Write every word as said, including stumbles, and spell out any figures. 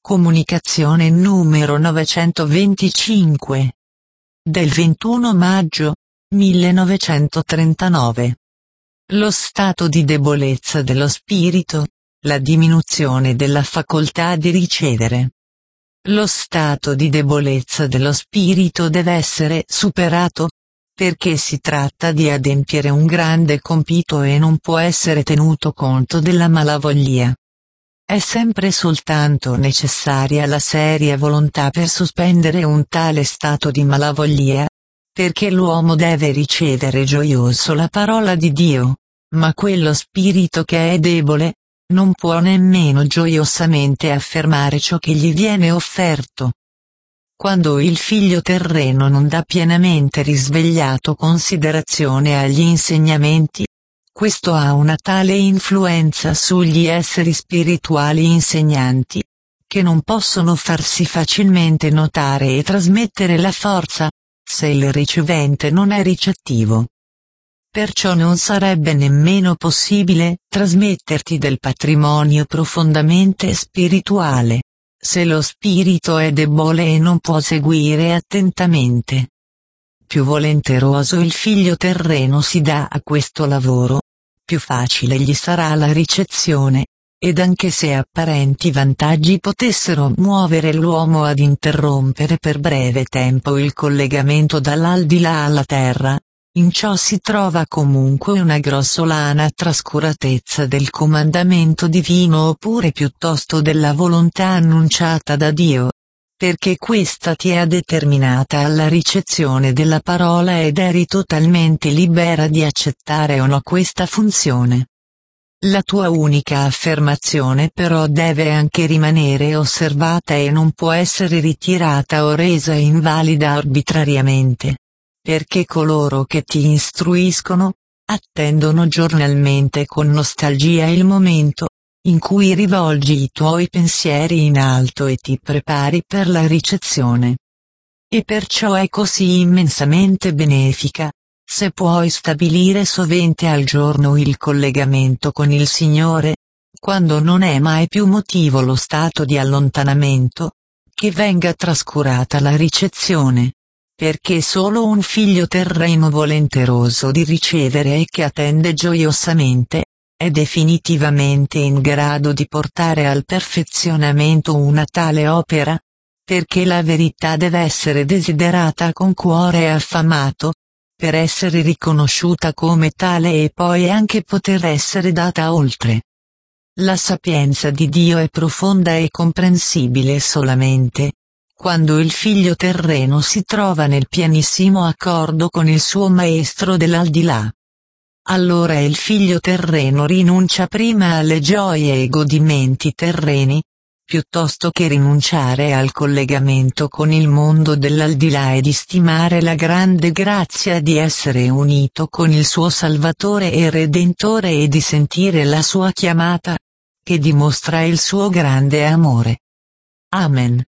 Comunicazione numero novecentoventicinque. Del ventuno maggio millenovecentotrentanove. Lo stato di debolezza dello spirito, la diminuzione della facoltà di ricevere. Lo stato di debolezza dello spirito deve essere superato, perché si tratta di adempiere un grande compito e non può essere tenuto conto della malavoglia. È sempre soltanto necessaria la seria volontà per sospendere un tale stato di malavoglia, perché l'uomo deve ricevere gioioso la parola di Dio, ma quello spirito che è debole, non può nemmeno gioiosamente affermare ciò che gli viene offerto. Quando il figlio terreno non dà pienamente risvegliato considerazione agli insegnamenti, questo ha una tale influenza sugli esseri spirituali insegnanti, che non possono farsi facilmente notare e trasmettere la forza, se il ricevente non è ricettivo. Perciò non sarebbe nemmeno possibile trasmetterti del patrimonio profondamente spirituale, se lo spirito è debole e non può seguire attentamente. Più volenteroso il figlio terreno si dà a questo lavoro, più facile gli sarà la ricezione, ed anche se apparenti vantaggi potessero muovere l'uomo ad interrompere per breve tempo il collegamento dall'aldilà alla terra, in ciò si trova comunque una grossolana trascuratezza del comandamento divino oppure piuttosto della volontà annunciata da Dio, perché questa ti è determinata alla ricezione della parola ed eri totalmente libera di accettare o no questa funzione. La tua unica affermazione però deve anche rimanere osservata e non può essere ritirata o resa invalida arbitrariamente, perché coloro che ti istruiscono, attendono giornalmente con nostalgia il momento, in cui rivolgi i tuoi pensieri in alto e ti prepari per la ricezione. E perciò è così immensamente benefica, se puoi stabilire sovente al giorno il collegamento con il Signore, quando non è mai più motivo lo stato di allontanamento, che venga trascurata la ricezione, perché solo un figlio terreno volenteroso di ricevere e che attende gioiosamente, è definitivamente in grado di portare al perfezionamento una tale opera, perché la verità deve essere desiderata con cuore affamato, per essere riconosciuta come tale e poi anche poter essere data oltre. La sapienza di Dio è profonda e comprensibile solamente quando il figlio terreno si trova nel pienissimo accordo con il suo maestro dell'aldilà. Allora il figlio terreno rinuncia prima alle gioie e godimenti terreni, piuttosto che rinunciare al collegamento con il mondo dell'aldilà e di stimare la grande grazia di essere unito con il suo Salvatore e Redentore e di sentire la sua chiamata, che dimostra il suo grande amore. Amen.